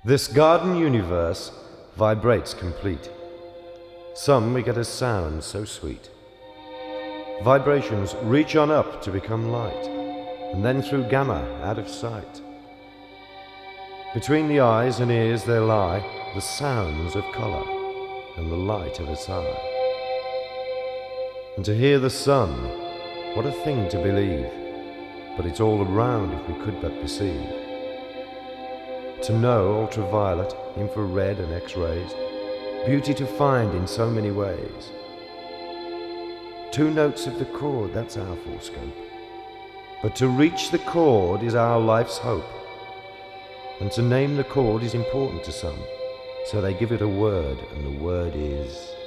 This garden universe vibrates complete. Some we get as sounds so sweet. Vibrations reach on up to become light, and then through gamma out of sight. Between the eyes and ears there lie the sounds of colour and the light of a sigh. And to hear the sun, what a thing to believe, but it's all around if we could but perceive. To know ultraviolet, infrared and X-rays, beauty to find in so many ways. 2 notes of the chord, that's our full scope. But to reach the chord is our life's hope. And to name the chord is important to some, so they give it a word, and the word is